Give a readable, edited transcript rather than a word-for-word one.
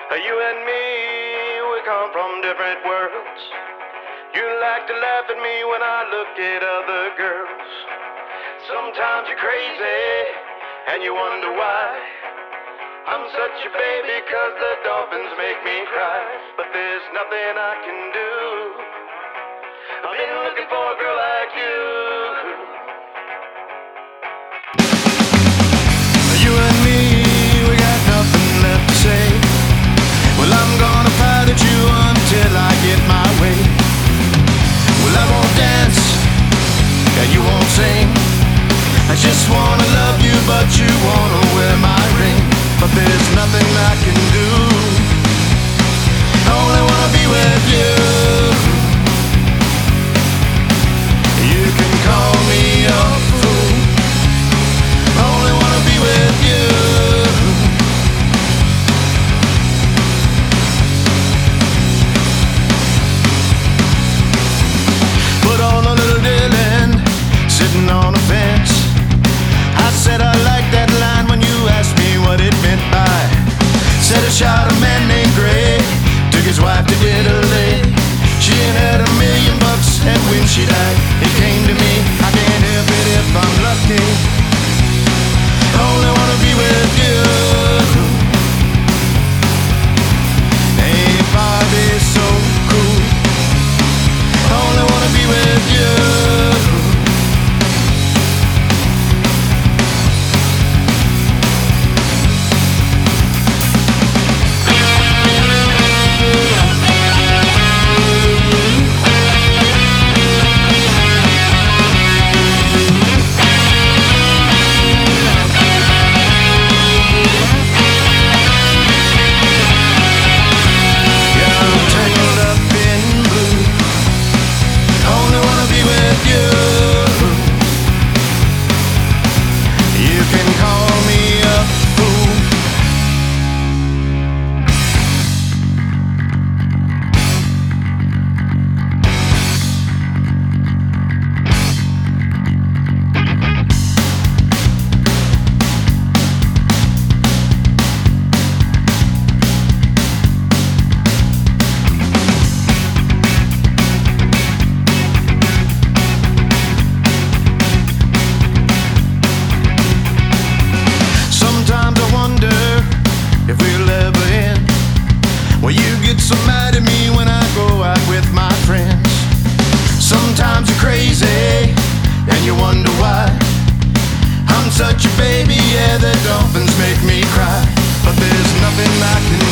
You and me, we come from different worlds. You like to laugh at me when I look at other girls. Sometimes you're crazy, and you wonder why. I'm such a baby 'cause the dolphins make me cry. But there's nothing I can do. I've been looking for a girl like you. You and me, we got nothing left to say. Well, I'm gonna fight at you until I get my way. Well, I won't dance, and you won't sing. I just wanna love you, but you wanna wear my ring. But there's nothing I can do. I only wanna be with you. You can call me a fool. I only wanna be with you. Put on a little Dylan, sitting on a fence. I said I liked that line when you asked me what it meant by. Said a shot a man named Gray took his wife to Italy. She had $1 million, and when she died, it came to me. I can't help it if I'm lucky. I only wanna be with you. Hey, Bobby's so cool. I only wanna be with you. Well, you get so mad at me when I go out with my friends. Sometimes you're crazy, and you wonder why. I'm such a baby, yeah, the dolphins make me cry. But there's nothing I can